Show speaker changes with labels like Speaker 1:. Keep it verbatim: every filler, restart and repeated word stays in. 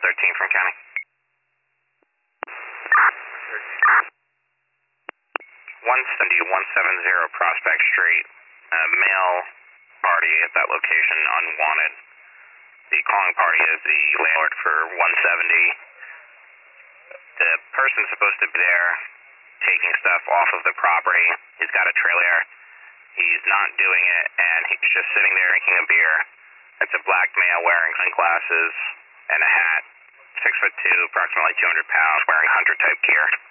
Speaker 1: thirteen from county. one seventy, one seventy Prospect Street. Uh, male party at that location, unwanted. The calling party is the landlord for one seventy. The person supposed to be there taking stuff off of the property. He's got a trailer. He's not doing it, and he's just sitting there drinking a beer. It's a black male wearing sunglasses and a hat, six foot two, approximately two hundred pounds, wearing hunter type gear.